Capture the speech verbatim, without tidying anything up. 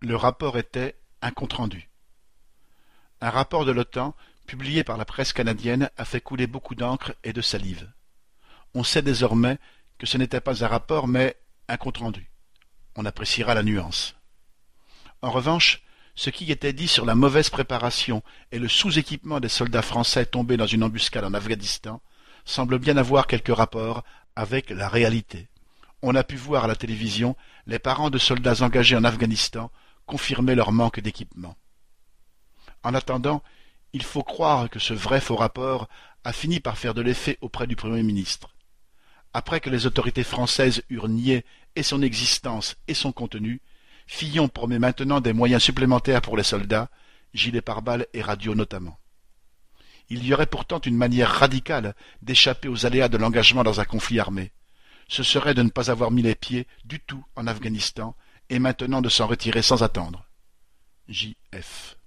Le rapport était un compte-rendu. Un rapport de l'OTAN, publié par la presse canadienne, a fait couler beaucoup d'encre et de salive. On sait désormais que ce n'était pas un rapport, mais un compte-rendu. On appréciera la nuance. En revanche, ce qui était dit sur la mauvaise préparation et le sous-équipement des soldats français tombés dans une embuscade en Afghanistan semble bien avoir quelque rapport avec la réalité. On a pu voir à la télévision les parents de soldats engagés en Afghanistan confirmer leur manque d'équipement. En attendant, il faut croire que ce vrai faux rapport a fini par faire de l'effet auprès du Premier ministre. Après que les autorités françaises eurent nié et son existence et son contenu, Fillon promet maintenant des moyens supplémentaires pour les soldats, gilets pare-balles et radios notamment. Il y aurait pourtant une manière radicale d'échapper aux aléas de l'engagement dans un conflit armé. Ce serait de ne pas avoir mis les pieds du tout en Afghanistan et maintenant de s'en retirer sans attendre. J F